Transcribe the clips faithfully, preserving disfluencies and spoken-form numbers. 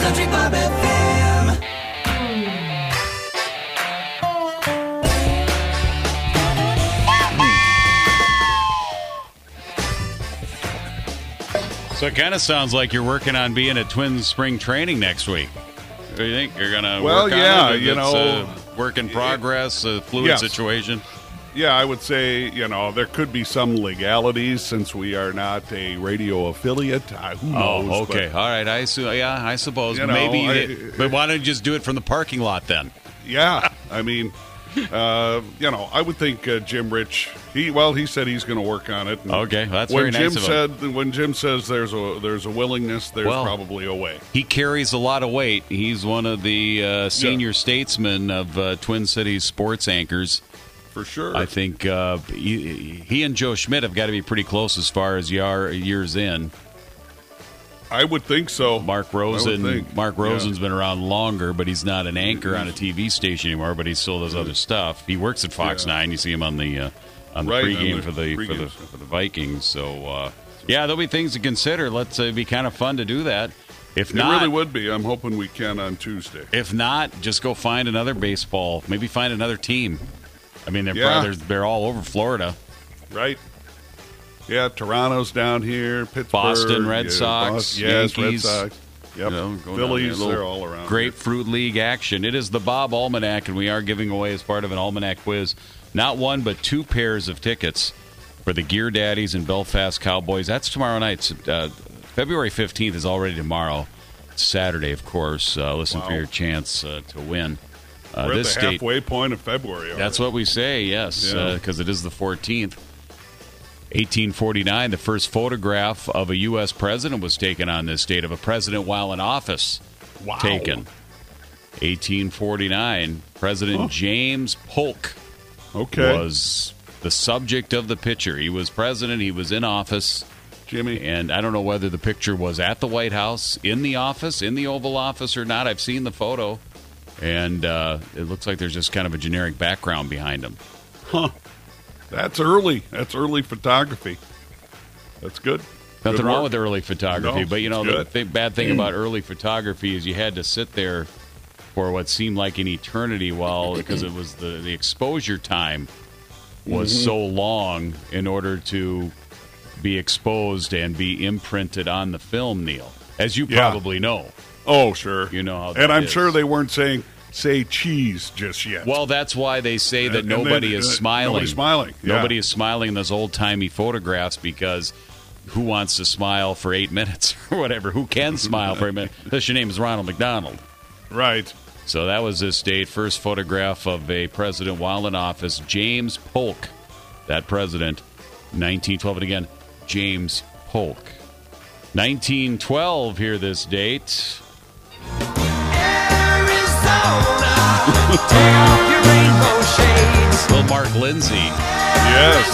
Country Bob F M. So it kind of sounds like you're working on being at Twins spring training next week. What do you think? You're going to well, work on yeah, it? you It's know, a work in progress, a fluid yes. situation? Yeah, I would say, you know, there could be some legalities since we are not a radio affiliate. Uh, who knows? Oh, okay. But, All right. I su- Yeah, I suppose. You know, Maybe. I- they- but why don't you just do it from the parking lot then? yeah, I mean, uh, you know, I would think uh, Jim Rich, he well, he said he's going to work on it. And Okay, that's when very Jim nice of him. said, When Jim says there's a there's a willingness, there's Well, probably a way. He carries a lot of weight. He's one of the uh, senior Yeah. statesmen of uh, Twin Cities sports anchors. For sure. I think uh, he, he and Joe Schmidt have got to be pretty close as far as yar, years in. I would think so. Mark I would Rosen. think. Mark Yeah. Rosen's been around longer, but he's not an anchor on a T V station anymore. But he still does other stuff. He works at Fox Yeah. Nine. You see him on the uh, on the Right, pregame on the for the for the pregame. for the Vikings. So uh, yeah, there'll be things to consider. Let's uh, it'd be kind of fun to do that. If It not, really would be. I'm hoping we can on Tuesday. if not, just go find another baseball. Maybe find another team. I mean, they're Yeah. probably, they're, they're all over Florida. Right? Yeah, Toronto's down here, Pittsburgh. Boston Red yeah, Sox, Boston, yes, Yankees. Red Sox. Yep. You know, going down Phillies, there, they're little all around. Grapefruit League action. It is the Bob Almanac, and we are giving away, as part of an Almanac quiz, not one but two pairs of tickets for the Gear Daddies and Belfast Cowboys. That's tomorrow night. Uh, February fifteenth is already tomorrow. It's Saturday, of course. Uh, listen Wow. for your chance uh, to win. Uh, We're this at the date, halfway point of February. that's already. what we say, yes, Yeah. because it is the fourteenth. eighteen forty-nine, the first photograph of a U S president was taken on this date, of a president while in office. Wow. Taken. eighteen forty-nine, President Huh. James Polk Okay. was the subject of the picture. He was president, he was in office, Jimmy. and I don't know whether the picture was at the White House, in the office, in the Oval Office or not. I've seen the photo, and uh, it looks like there's just kind of a generic background behind him. Huh. That's early. That's early photography. That's good. Nothing Good wrong work. with early photography, No, but you know it's the good. th- bad thing about early photography is you had to sit there for what seemed like an eternity, while because it was the the exposure time was Mm-hmm. so long in order to be exposed and be imprinted on the film, Neil, as you Yeah. probably know. Oh, sure. You know how that And I'm is. sure they weren't saying, say cheese just yet. Well, that's why they say that And- and nobody then, is uh, smiling. nobody's smiling, yeah. Nobody is smiling in those old timey photographs, because who wants to smile for eight minutes or whatever? Who can smile for eight minutes? Unless your name is Ronald McDonald. Right. So that was this date. First photograph of a president while in office, James Polk. That president, nineteen twelve. And again, James Polk. nineteen twelve, here this date. Take off your rainbow shades. Little Mark Lindsay. Yes.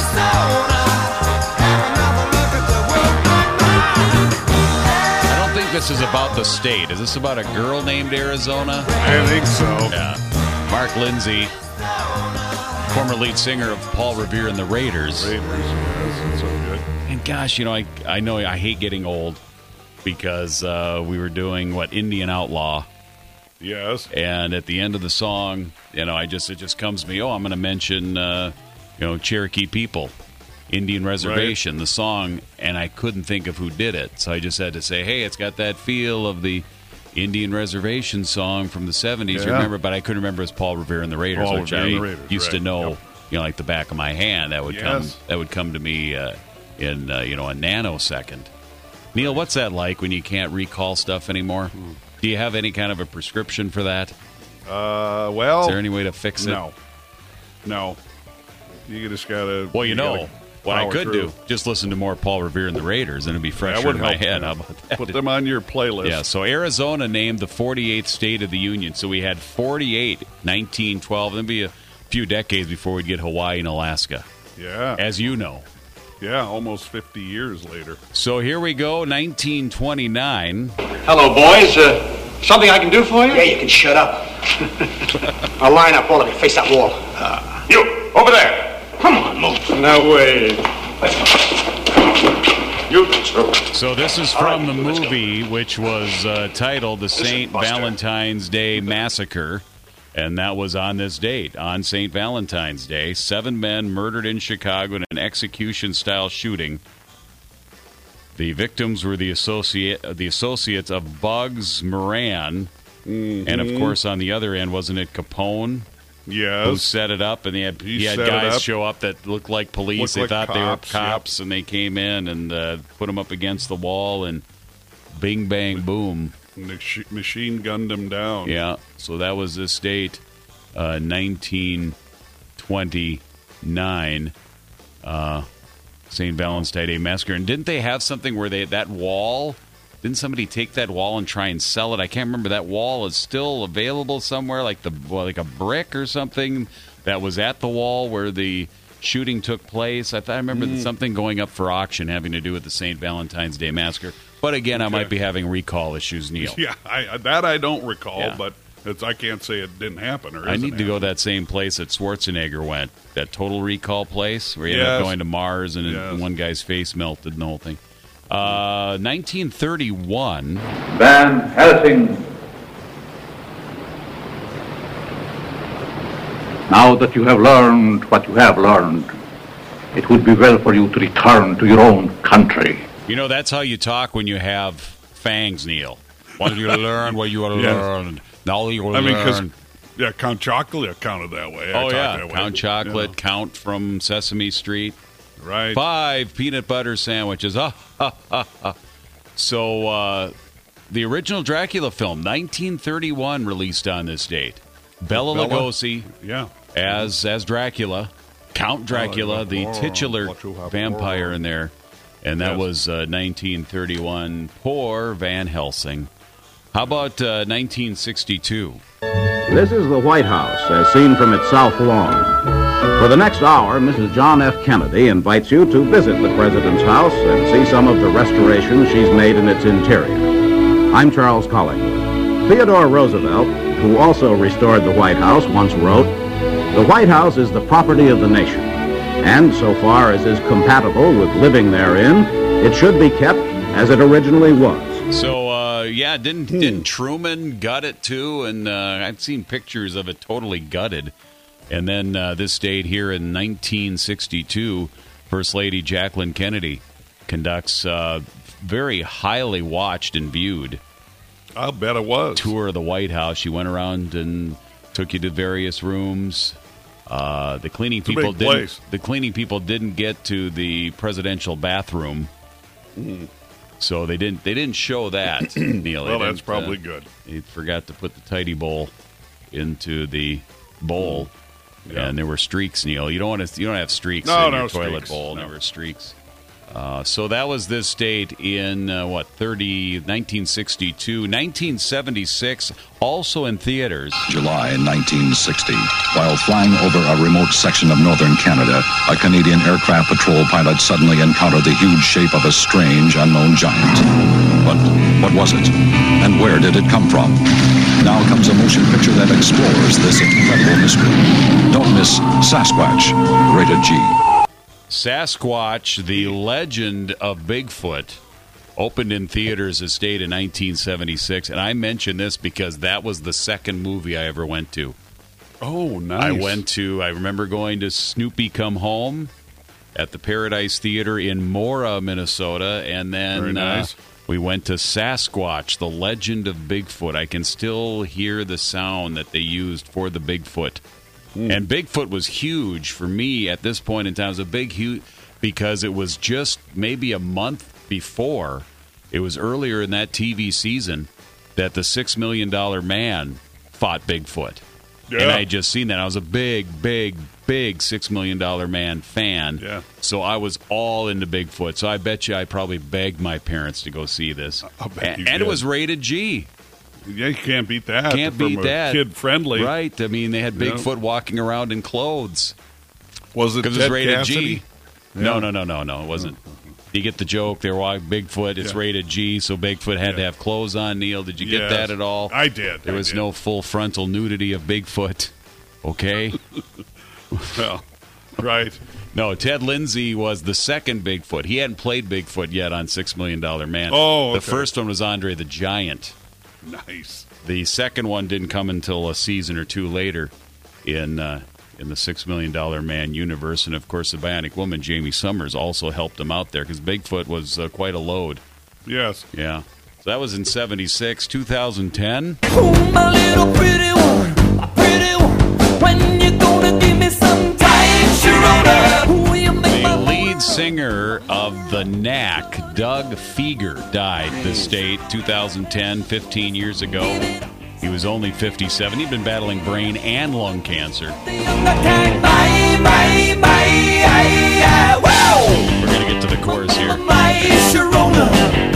I don't think this is about the state. Is this about a girl named Arizona? I think so. Yeah. Mark Lindsay, former lead singer of Paul Revere and the Raiders. Raiders. Yes, that's so good. And gosh, you know, I I know I hate getting old, because uh, we were doing, what, Indian Outlaw. Yes. And at the end of the song, you know, I just it just comes to me, oh, I'm going to mention, uh, you know, Cherokee people, Indian Reservation, the song, and I couldn't think of who did it. So I just had to say, hey, it's got that feel of the Indian Reservation song from the seventies. Yeah. Remember, but I couldn't remember as Paul Revere and the Raiders, Paul which Revere I and the Raiders, used to right. know, Yep. you know, like the back of my hand. That would Yes. come that would come to me uh, in uh, you know a nanosecond. Neil, what's that like when you can't recall stuff anymore? Hmm. Do you have any kind of a prescription for that? Uh, well, Is there any way to fix it? no. No. You just got to... Well, you know, what I could do, just listen to more Paul Revere and the Raiders, and it'd be fresher would in my help, head. yeah. How about that? Put them on your playlist. Yeah, so Arizona named the forty-eighth state of the Union. So we had forty-eight, nineteen twelve. It'd be a few decades before we'd get Hawaii and Alaska, Yeah. as you know. Yeah, almost fifty years later. So here we go, nineteen twenty-nine. Hello, boys. Uh, something I can do for you? Yeah, you can shut up. I'll line up all of you. Face that wall. You, over there. Come on, move. No way. Newton. So this is from the movie, which was uh, titled The Saint Buster. Valentine's Day Massacre, and that was on this date, on Saint Valentine's Day. Seven men murdered in Chicago in an execution-style shooting. The victims were the associate, the associates of Bugs Moran, Mm-hmm. and of course, on the other end, wasn't it Capone? Who Yes. set it up, and he had, He he had set it guys up. show up that looked like police. Looked they like thought cops, they were yep. cops, and they came in and uh, put them up against the wall, and bing, bang, boom. Mach- Machine gunned him down. Yeah, so that was this date, uh, nineteen twenty-nine, uh, Saint Valentine's Day Massacre. And didn't they have something where they that wall... Didn't somebody take that wall and try and sell it? I can't remember. That wall is still available somewhere, like the well, like a brick or something that was at the wall where the shooting took place. I thought I remember Mm. something going up for auction having to do with the Saint Valentine's Day Massacre. But again, I Okay. might be having recall issues, Neil. Yeah, I, that I don't recall, Yeah. but it's, I can't say it didn't happen. Or I isn't need to go happening. that same place that Schwarzenegger went, that Total Recall place where he ended up Yes. going to Mars and Yes. one guy's face melted and the whole thing. Uh, nineteen thirty-one. Van Helsing. Now that you have learned what you have learned, it would be well for you to return to your own country. You know, that's how you talk when you have fangs, Neil. What you learn, what you Yes. learned. Now you I mean, because learn. yeah, Count Chocolate counted that way. I Oh, talked yeah. that way. Count Chocolate, Yeah. Count from Sesame Street. Right. Five peanut butter sandwiches. Ah, ha, ha, ha. So, uh, the original Dracula film, nineteen thirty-one, released on this date. Bela Bela? Lugosi Yeah. as as Dracula, Count Dracula, the Oh, titular what you have vampire for. in there, and that Yes. was uh, nineteen thirty-one. Poor Van Helsing. How about uh, nineteen sixty-two? This is the White House, as seen from its south lawn. For the next hour, Missus John F. Kennedy invites you to visit the President's house and see some of the restorations she's made in its interior. I'm Charles Collingwood. Theodore Roosevelt, who also restored the White House, once wrote, "The White House is the property of the nation, and so far as is compatible with living therein, it should be kept as it originally was." So, uh, yeah, didn't didn't Truman gut it too? And uh, I've seen pictures of it totally gutted. And then uh, this date here in nineteen sixty-two, First Lady Jacqueline Kennedy conducts uh, very highly watched and viewed I'll bet it was. tour of the White House. She went around and took you to various rooms. Uh, the cleaning It's a people big didn't. place. The cleaning people didn't get to the presidential bathroom, so they didn't. They didn't show that. Neil. They Well, that's didn't, probably uh, good. They forgot to put the tidy bowl into the bowl, Yeah. and there were streaks. Neil, you don't want to. You don't have streaks No, in no your toilet streaks. bowl. No. There were streaks. Uh, so that was this date in, uh, what, thirty, nineteen sixty-two, nineteen seventy-six, also in theaters. July nineteen sixty. While flying over a remote section of northern Canada, a Canadian aircraft patrol pilot suddenly encountered the huge shape of a strange, unknown giant. But what was it? And where did it come from? Now comes a motion picture that explores this incredible mystery. Don't miss Sasquatch, rated G. Sasquatch, the legend of Bigfoot, opened in theaters this date in nineteen seventy-six. And I mention this because that was the second movie I ever went to. Oh, nice. I went to, I remember going to Snoopy Come Home at the Paradise Theater in Mora, Minnesota. And then Very nice. uh, we went to Sasquatch, the legend of Bigfoot. I can still hear the sound that they used for the Bigfoot. And Bigfoot was huge for me at this point in time. It was a big, huge, because it was just maybe a month before. It was earlier in that T V season that the Six Million Dollar Man fought Bigfoot. Yeah. And I had just seen that. I was a big, big, big Six Million Dollar Man fan. Yeah. So I was all into Bigfoot. So I bet you I probably begged my parents to go see this. I'll bet and you and did. it was rated G. Yeah, you can't beat that. Can't from beat a that. Kid friendly. Right. I mean, they had Yeah. Bigfoot walking around in clothes. Was it Because Ted it's rated Cassidy? G. No, no, no, no, no. It wasn't. You get the joke. They were walking Bigfoot. It's Yeah. rated G, so Bigfoot had to Yeah. have clothes on. Neil, did you get Yes. that at all? I did. There I was did. no full frontal nudity of Bigfoot. Okay. Well, Right. No, Ted Lindsay was the second Bigfoot. He hadn't played Bigfoot yet on Six Million Dollar Man. Oh, okay. The first one was Andre the Giant. Nice. The second one didn't come until a season or two later in uh, in the Six Million Dollar Man universe. And, of course, the Bionic Woman, Jamie Summers, also helped him out there because Bigfoot was uh, quite a load. Yes. Yeah. So that was in seventy-six. two thousand ten. Oh, my little pretty one, my pretty one. When you gonna give me some time, Sharona? Who you make The my lead singer of The Knack, Doug Feger, died this state two thousand ten, fifteen years ago. He was only fifty-seven. He'd been battling brain and lung cancer. bye, bye, bye, aye, aye, wow. We're going to get to the chorus here. My Sharona.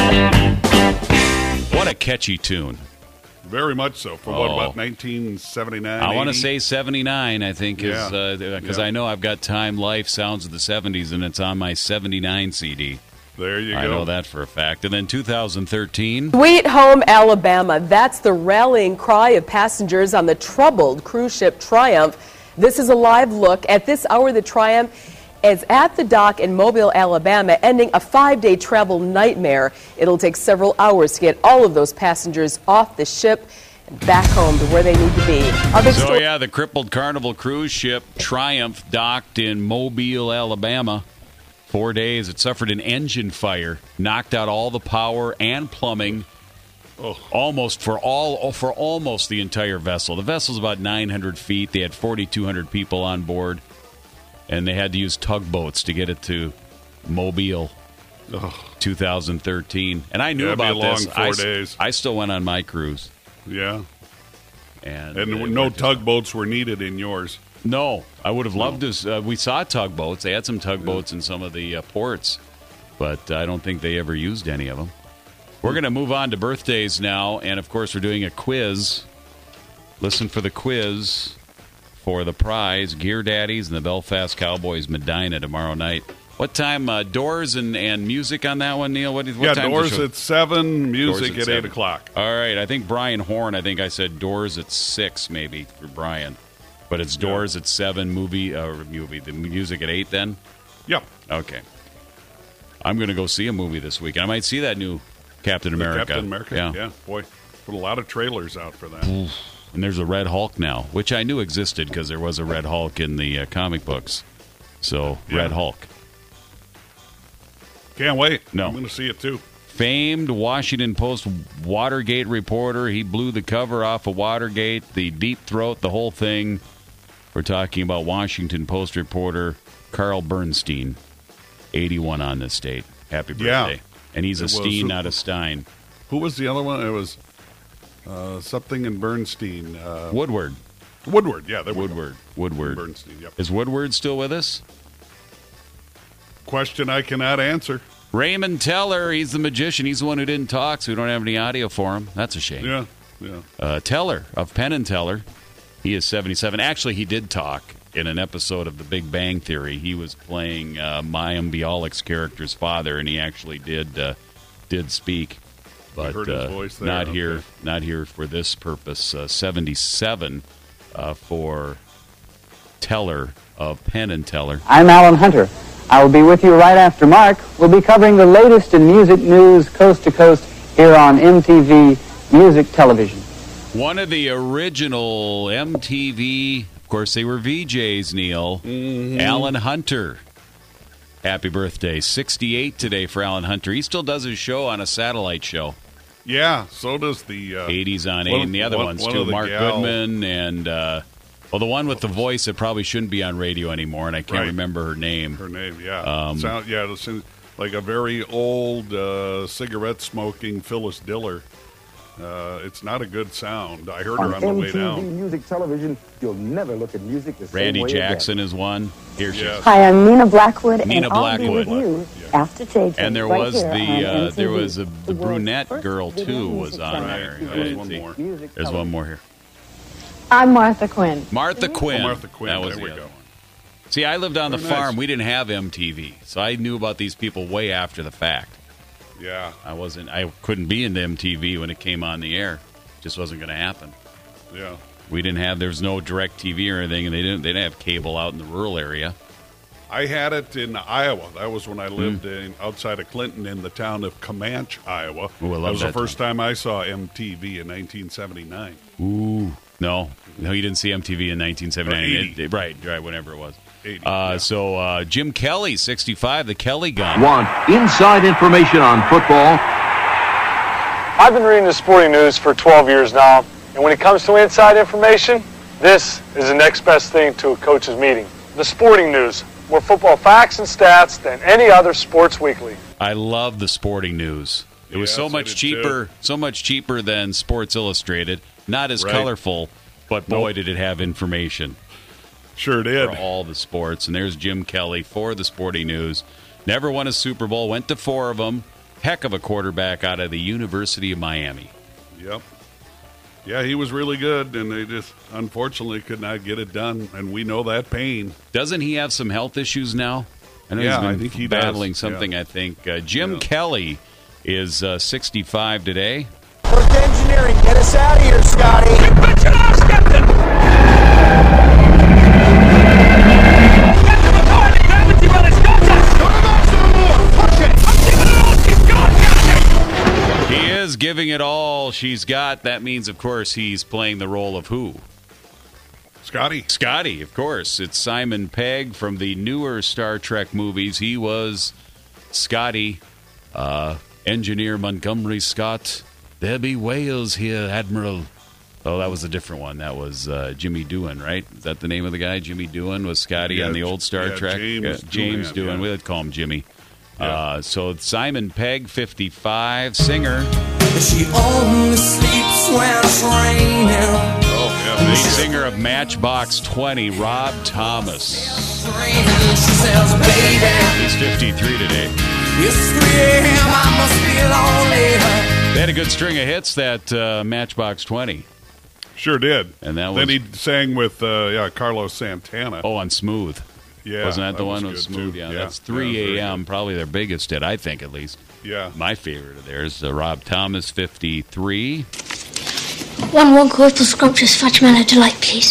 What a catchy tune. Very much so. For what, Oh. about nineteen seventy-nine? I want to eighty? say seventy-nine, I think, is Yeah. because Yeah. I know I've got Time, Life, Sounds of the seventies, and it's on my seventy-nine C D. There you I go. know that for a fact. And then two thousand thirteen. Sweet Home Alabama. That's the rallying cry of passengers on the troubled cruise ship Triumph. This is a live look. At this hour, the Triumph is at the dock in Mobile, Alabama, ending a five-day travel nightmare. It'll take several hours to get all of those passengers off the ship and back home to where they need to be. Our big So, story- yeah, the crippled Carnival cruise ship Triumph docked in Mobile, Alabama. Four days. It suffered an engine fire, knocked out all the power and plumbing, Oh. almost for all for almost the entire vessel. The vessel's about nine hundred feet. They had forty-two hundred people on board, and they had to use tugboats to get it to Mobile. two thousand thirteen, and I knew Yeah, it'd be about a long this. four I, days. I still went on my cruise, Yeah. and, And uh, no went to- tugboats were needed in yours. No, I would have loved to. Uh, we saw tugboats. They had some tugboats in some of the uh, ports, but I don't think they ever used any of them. We're going to move on to birthdays now, and of course, we're doing a quiz. Listen for the quiz for the prize: Gear Daddies and the Belfast Cowboys Medina tomorrow night. What time? Uh, doors and, and music on that one, Neil. What, what yeah, time doors show? at seven, music Doors at, at eight seven. o'clock. All right, I think Brian Horn. I think I said doors at six, maybe for Brian, but it's doors at seven. Movie, uh, movie. The music at eight. Then, Yep. okay. I'm going to go see a movie this weekend. I might see that new Captain The America. Captain America. Yeah. Yeah. Boy, put a lot of trailers out for that. And there's a Red Hulk now, which I knew existed because there was a Red Hulk in the uh, comic books. So Yeah. Red Hulk. Can't wait. No. I'm going to see it too. Famed Washington Post Watergate reporter. He blew the cover off of Watergate, the deep throat, the whole thing. We're talking about Washington Post reporter Carl Bernstein, eighty-one on this date. Happy birthday. Yeah. And he's It a was- Steen, not a Stein. Who was the other one? It was uh, something in Bernstein. Uh, Woodward. Woodward. Yeah, there we go. Woodward. Woodward. Bernstein. Yep. Is Woodward still with us? Question I cannot answer. Raymond Teller, he's the magician. He's the one who didn't talk, so we don't have any audio for him. That's a shame. Yeah. Yeah. Uh, Teller of Penn and Teller, he is seventy-seven. Actually, he did talk in an episode of The Big Bang Theory. He was playing uh, Mayim Bialik's character's father, and he actually did uh, did speak. But heard his uh, voice there, not okay. here, not here for this purpose. Uh, seventy-seven uh, for Teller of Penn and Teller. I'm Alan Hunter. I will be with you right after Mark. We'll be covering the latest in music news coast to coast here on M T V Music Television. One of the original M T V, of course, they were V Js, Neil. Mm-hmm. Alan Hunter. Happy birthday. sixty-eight today for Alan Hunter. He still does his show on a satellite show. Yeah. So does the uh, eighties on eight, one- and the other one- ones, one too. of the Mark gal- Goodman and, uh, well, the one with the voice that probably shouldn't be on radio anymore, and I can't Right. remember her name. Her name, yeah. Um, Sound, yeah, it seems like a very old uh, cigarette-smoking Phyllis Diller. Uh, it's not a good sound. I heard her on the way down. Music Television, you'll never look at music the same Randy way Jackson is one. Here she Yes. is. Hi, I'm Nina Blackwood, Nina and I'll be Blackwood. with you after J J. And there right was here the on uh, M T V. there was a, the The world's brunette first girl video too music was on channel. there. Right, I there's didn't one see. more. Music There's one more here. I'm Martha Quinn. Martha Quinn. Oh, Martha Quinn. That was There the we other go. one. See, I lived on the Very nice. farm. We didn't have M T V, so I knew about these people way after the fact. Yeah, I wasn't. I couldn't be into M T V when it came on the air. Just wasn't going to happen. yeah. We didn't have, there was no direct T V or anything, and they didn't they didn't have cable out in the rural area. I had it in Iowa. That was when I lived Mm. in outside of Clinton in the town of Comanche, Iowa. Ooh, I love that was that the first time I saw M T V in nineteen seventy-nine. Ooh. No. No, you didn't see M T V in nineteen seventy-nine. eighty. It- it- right, right, whenever it was. eighty, Uh, yeah. So uh, Jim Kelly, sixty-five, the Kelly gun. Want inside information on football? I've been reading the sporting news for twelve years now, and when it comes to inside information, this is the next best thing to a coach's meeting. The sporting news. More football facts and stats than any other sports weekly. I love the sporting news. It was Yes, so I much did cheaper, too. so much cheaper than Sports Illustrated. Not as Right. colorful, but boy, Nope. did it have information Sure did. for all the sports. And there's Jim Kelly for the sporting news. Never won a Super Bowl, went to four of them. Heck of a quarterback out of the University of Miami. Yep. Yeah, he was really good, and they just unfortunately could not get it done, and we know that pain. Doesn't he have some health issues now? I know Yeah, he's been I think he does. battling something, Yeah. I think. Uh, Jim Yeah. Kelly is uh, sixty-five today. First engineering, get us out of here, Scotty. Put your arms, Captain. He is giving it all she's got. That means, of course, he's playing the role of who? Scotty. Scotty, of course. It's Simon Pegg from the newer Star Trek movies. He was Scotty, uh, Engineer Montgomery Scott. There be whales here, Admiral. Oh, that was a different one. That was uh, Jimmy Doohan, right? Is that the name of the guy? Jimmy Doohan was Scotty Yeah, on the old Star yeah, Trek? James Uh, James Doohan, Doohan. yeah. We would call him Jimmy. Yeah. Uh, so Simon Pegg, fifty-five, singer. She only sleeps when training. Oh, yeah, The they- singer of Matchbox twenty, Rob Thomas. Training. She says, baby, He's fifty-three today. it's three a.m. I must be lonely. They had a good string of hits, that uh, Matchbox twenty. Sure did. And that then was- he sang with uh, yeah Carlos Santana. Oh, on Smooth. yeah, Wasn't that the one was with good, Smooth? too. Yeah, Yeah, that's yeah, three very a.m., probably their biggest hit, I think, at least. good. Yeah. My favorite of theirs, uh, Rob Thomas, fifty-three. One one quart for scrumptious fudge mellow delight, please.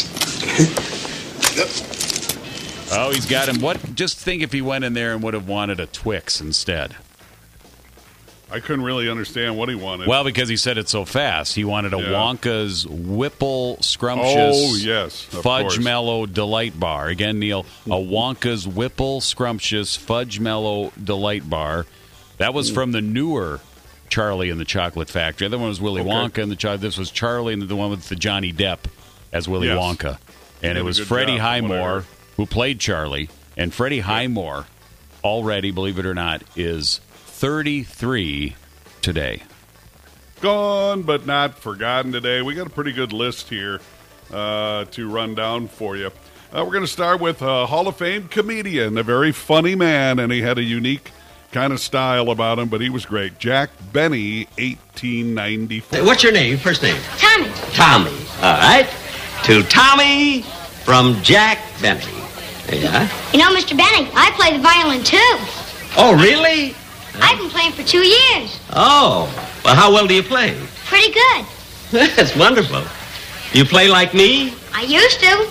Oh, he's got him. What? Just think if he went in there and would have wanted a Twix instead. I couldn't really understand what he wanted. Well, because he said it so fast. He wanted a Yeah. Wonka's Whipple Scrumptious Oh, yes, of Fudge course. Mellow Delight Bar. Again, Neil, a Wonka's Whipple Scrumptious Fudge Mellow Delight Bar. That was from the newer Charlie and the Chocolate Factory. The other one was Willy Okay. Wonka, and the cho- this was Charlie, and the one with the Johnny Depp as Willy Yes. Wonka. He And did it a was good Freddie job, Highmore whatever. who played Charlie. And Freddie Highmore already, believe it or not, is thirty-three today. Gone but not forgotten today. We got a pretty good list here uh, to run down for you. Uh, we're going to start with a Hall of Fame comedian, a very funny man, and he had a unique kind of style about him, but he was great. Jack Benny, eighteen ninety-four. What's your name? First name? Tommy. Tommy. All right. To Tommy from Jack Benny. Yeah. You know, Mister Benny, I play the violin too. Oh, really? I've been playing for two years. Oh. Well, how well do you play? Pretty good. That's wonderful. You play like me? I used to.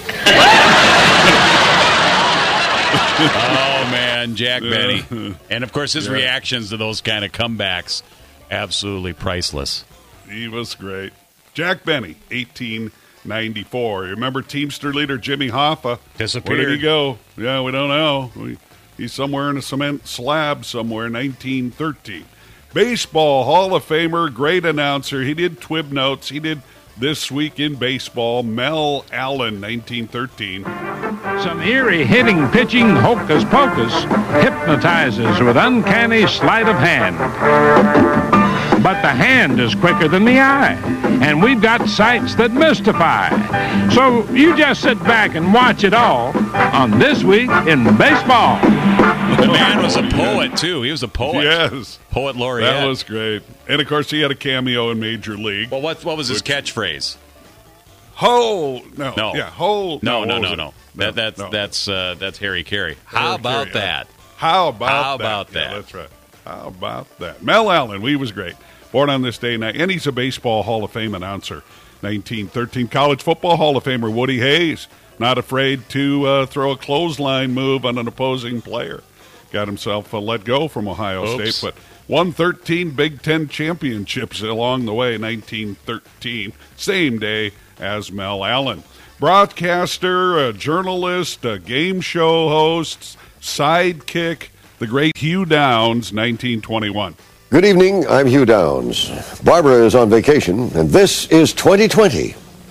Oh, man, Jack Benny. And, of course, his Yeah. reactions to those kind of comebacks, absolutely priceless. He was great. Jack Benny, eighteen ninety-four. You remember Teamster leader Jimmy Hoffa? Disappeared. Where did he go? Yeah, we don't know. We, he's somewhere in a cement slab somewhere, nineteen thirteen. Baseball Hall of Famer, great announcer. He did Twib Notes. He did This Week in Baseball. Mel Allen, nineteen thirteen. Some eerie hitting, pitching, hocus pocus hypnotizes with uncanny sleight of hand. But the hand is quicker than the eye, and we've got sights that mystify. So you just sit back and watch it all on This Week in Baseball. The man was a poet, too. He was a poet. Yes. Poet laureate. That was great. And, of course, he had a cameo in Major League. Well, what, what was his Which- catchphrase? Ho! No. No. Yeah, ho. No, what no, was no, it? no. That, that's no. that's uh, that's Harry Carey. How Harry about Carey, that? How about How that? about Yeah, that? that's right. How about that? Mel Allen, he was great. Born on this day, night, and he's a Baseball Hall of Fame announcer. nineteen thirteen College Football Hall of Famer Woody Hayes, not afraid to uh, throw a clothesline move on an opposing player. Got himself uh, let go from Ohio Oops. State, but won thirteen Big Ten championships along the way, nineteen thirteen, same day as Mel Allen. Broadcaster, a journalist, a game show host, sidekick, the great Hugh Downs, nineteen twenty-one. Good evening, I'm Hugh Downs. Barbara is on vacation, and this is twenty twenty.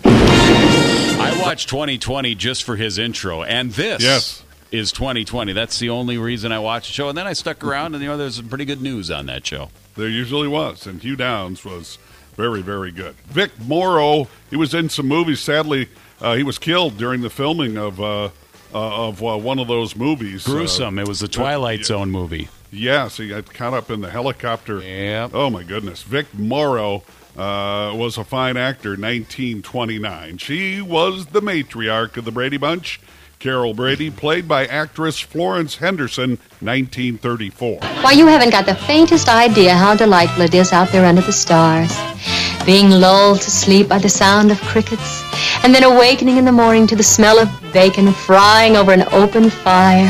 I watched twenty twenty just for his intro, and this yes. is twenty twenty. That's the only reason I watched the show, and then I stuck around, and you know, there's some pretty good news on that show. There usually was, and Hugh Downs was very, very good. Vic Morrow, he was in some movies. Sadly, uh, he was killed during the filming of uh, uh, of uh, one of those movies. Gruesome. Uh, it was the Twilight uh, Zone movie. Yes, he got caught up in the helicopter. Yep. Oh, my goodness. Vic Morrow uh, was a fine actor, nineteen twenty-nine. She was the matriarch of the Brady Bunch. Carol Brady, played by actress Florence Henderson, nineteen thirty-four. Why, you haven't got the faintest idea how delightful it is out there under the stars, being lulled to sleep by the sound of crickets, and then awakening in the morning to the smell of bacon frying over an open fire.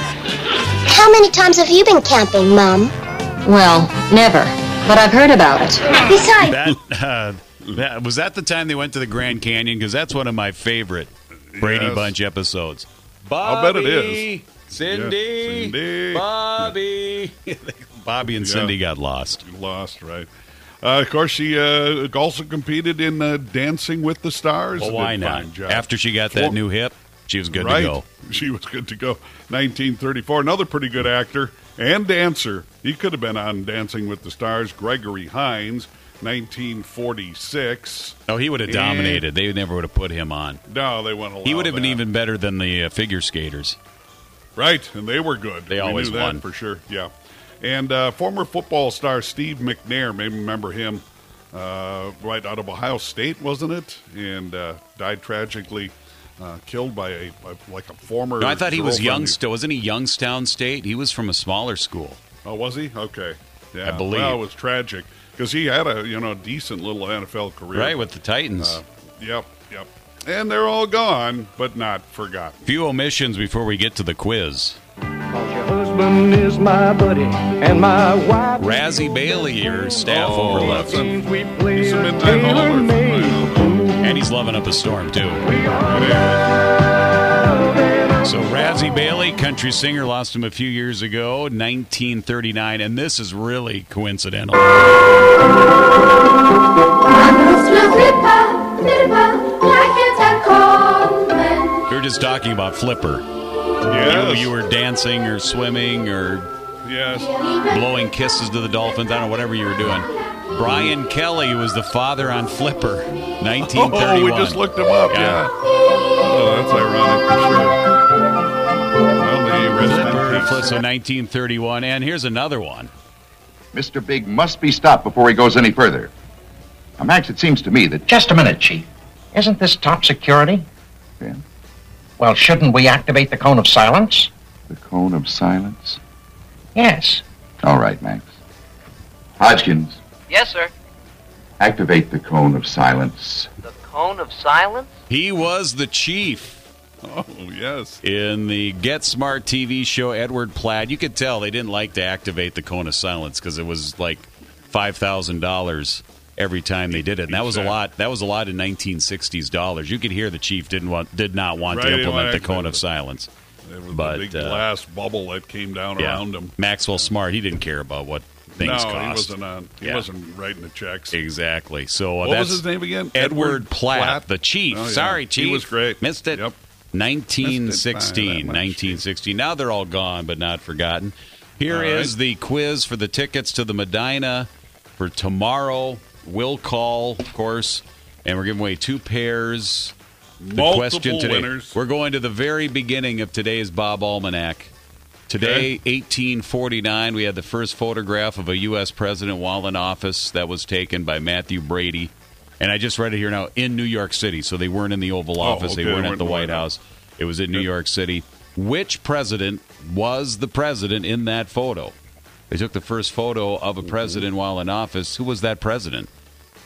How many times have you been camping, Mom? Well, never, but I've heard about it. Besides, That, uh, that was that the time they went to the Grand Canyon, because that's one of my favorite Brady Yes. Bunch episodes. I'll bet it is. Cindy, Yeah, Cindy. Bobby. Bobby and Yeah. Cindy got lost. Lost, right. Uh, of course, she uh, also competed in uh, Dancing with the Stars. Well, and why did a not? fine job. After she got that Four- new hip, she was good right. to go. She was good to go. nineteen thirty-four, another pretty good actor and dancer. He could have been on Dancing with the Stars. Gregory Hines, nineteen forty-six. Oh, he would have And- dominated. They never would have put him on. No, they wouldn't allow He would have been that. even better than the uh, figure skaters. Right, and they were good. They we always knew that won. for sure. Yeah, and uh, former football star Steve McNair, maybe remember him, uh, right out of Ohio State, wasn't it? And uh, died tragically, uh, killed by a, a like a former. No, I thought he was girlfriend. Youngstown. Wasn't he Youngstown State? He was from a smaller school. Oh, was he? Okay, yeah. I believe. Well, it was tragic because he had a you know decent little N F L career, Right, with the Titans. Uh, yep, yep. And they're all gone, but not forgotten. Few omissions before we get to the quiz. Your husband is my buddy, and my wife. Razzie Bailey, your staff Oh, overleft. that's a- We play He's a a midnight homer. tailor-made. And he's loving up a storm, too. So Razzie Bailey, country singer, lost him a few years ago, nineteen thirty-nine, and this is really coincidental. We were just talking about Flipper. Yes. You, you were dancing or swimming or Yes. blowing kisses to the dolphins. I don't know, whatever you were doing. Brian Kelly was the father on Flipper, nineteen thirty-one. Oh, we just looked him up. Yeah. Oh, that's ironic for sure. Well, may he rest in Flipper, peace. Flip- so nineteen thirty-one. And here's another one. Mister Big must be stopped before he goes any further. Now, Max, it seems to me that... Just a minute, Chief. Isn't this top security? Yeah. Well, shouldn't we activate the cone of silence? The cone of silence? Yes. All right, Max. Hodgkins, Yes, sir. activate the cone of silence. The cone of silence? He was the chief. Oh, yes. In the Get Smart T V show, Edward Platt, you could tell they didn't like to activate the cone of silence because it was like five thousand dollars every time they did it. And that was a lot. That was a lot in nineteen sixties dollars. You could hear the chief didn't want, did not want Right, to he didn't implement want the to cone of activate it. silence. It was But, the big uh, glass bubble that came down Yeah. around him. Maxwell Smart, he didn't care about what things no, cost. he wasn't on. He Yeah. wasn't writing the checks. Exactly. So uh, What that's was his name again? Edward, Edward Platt, Platt? the chief. Oh, yeah. Sorry, He chief. was great. Missed it. Yep. nineteen Missed it by sixteen. that much. nineteen sixteen. Now they're all gone, but not forgotten. Here All is right. the quiz for the tickets to the Medina for tomorrow. We'll call, of course, and we're giving away two pairs. The Multiple question today. winners. We're going to the very beginning of today's Bob Almanac. Today, eighteen forty-nine, we had the first photograph of a U S president while in office that was taken by Matthew Brady. And I just read it here now, in New York City. So they weren't in the Oval Oh, Office. okay, They weren't they at the White House. It was in New York City. Which president was the president in that photo? They took the first photo of a president while in office. Who was that president?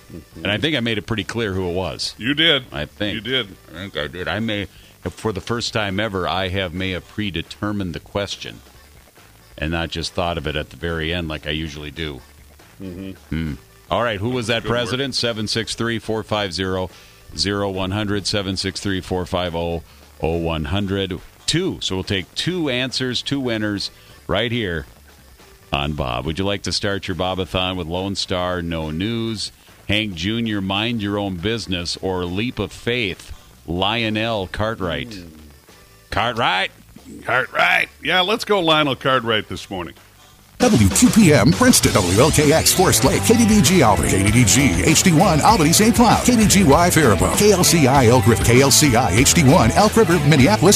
And I think I made it pretty clear who it was. You did. I think. You did. I think I did. I may, for the first time ever, I have may have predetermined the question and not just thought of it at the very end like I usually do. Mm-hmm. Hmm. All right, who was that Good president? seven six three, four five zero, zero one zero zero, seven six three, four five zero, zero one zero zero. Two. So we'll take two answers, two winners right here on Bob. Would you like to start your Bobathon with Lone Star, No News, Hank Junior, Mind Your Own Business, or Leap of Faith, Lionel Cartwright? Mm. Cartwright? Cartwright. Yeah, let's go Lionel Cartwright this morning. W Q P M Princeton, W L K X Forest Lake, K D D G Albany, K D D G H D one Albany Saint Cloud, K D G Y Faribault, K L C I Elk River, K L C I H D one Elk River, Minneapolis.